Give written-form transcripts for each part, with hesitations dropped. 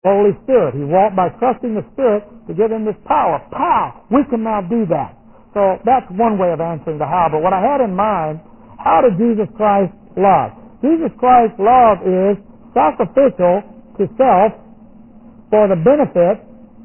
Holy Spirit. He walked by trusting the Spirit to give him this power. Power! We can now do that. So that's one way of answering the how. But what I had in mind, how did Jesus Christ love? Jesus Christ's love is sacrificial to self for the benefit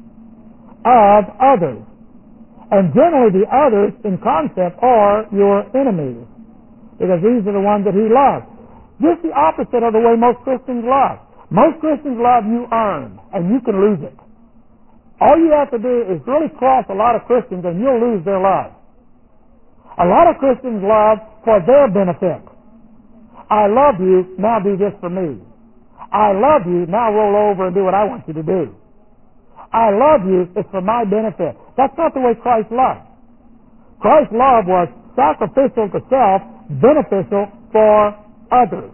of others. And generally the others in concept are your enemies, because these are the ones that he loves. Just the opposite of the way most Christians love. Most Christians love you earn, and you can lose it. All you have to do is really cross a lot of Christians and you'll lose their love. A lot of Christians love for their benefit. I love you, now do this for me. I love you, now roll over and do what I want you to do. I love you, it's for my benefit. That's not the way Christ loved. Christ's love was sacrificial to self, beneficial for others.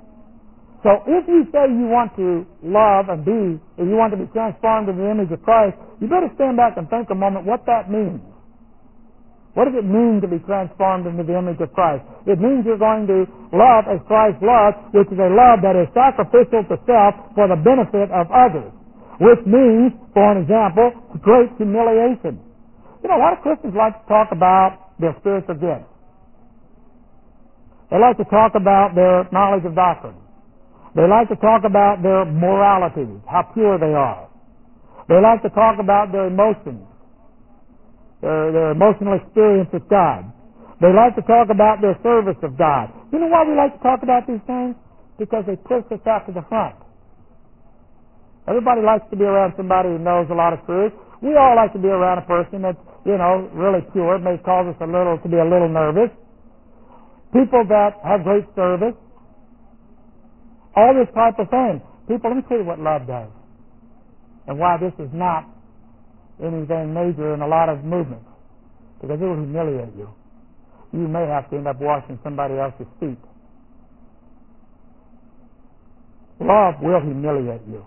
So if you say you want to love and be, or you want to be transformed in the image of Christ, you better stand back and think a moment what that means. What does it mean to be transformed into the image of Christ? It means you're going to love as Christ loved, which is a love that is sacrificial to self for the benefit of others. Which means, for an example, great humiliation. You know, a lot of Christians like to talk about their spiritual gifts. They like to talk about their knowledge of doctrine. They like to talk about their morality, how pure they are. They like to talk about their emotions, their emotional experience with God. They like to talk about their service of God. You know why we like to talk about these things? Because they push us out to the front. Everybody likes to be around somebody who knows a lot of truth. We all like to be around a person that's, really pure. It may cause us to be a little nervous. People that have great service. All this type of thing. People, let me tell you what love does. And why this is not anything major in a lot of movements. Because it will humiliate you. You may have to end up washing somebody else's feet. Love will humiliate you.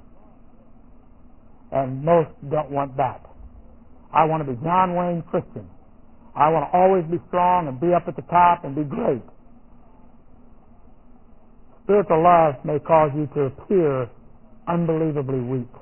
And most don't want that. I want to be John Wayne Christian. I want to always be strong and be up at the top and be great. Spiritual love may cause you to appear unbelievably weak.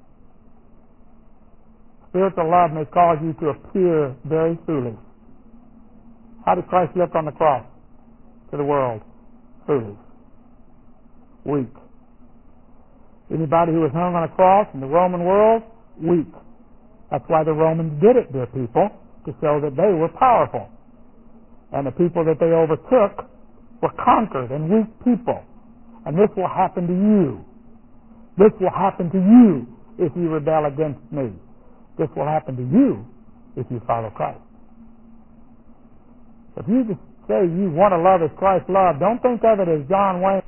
Spiritual love may cause you to appear very foolish. How did Christ look on the cross to the world? Foolish. Weak. Anybody who was hung on a cross in the Roman world? Weak. That's why the Romans did it, dear people, to show that they were powerful. And the people that they overtook were conquered and weak people. And this will happen to you. This will happen to you if you rebel against me. This will happen to you if you follow Christ. If you just say you want to love as Christ loved, don't think of it as John Wayne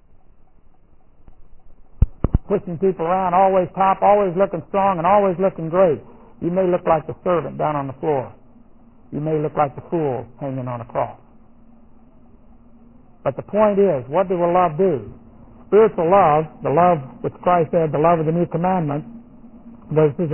pushing people around, always top, always looking strong, and always looking great. You may look like the servant down on the floor. You may look like the fool hanging on a cross. But the point is, what will love do? Spiritual love, the love which Christ said, the love of the new commandment, this is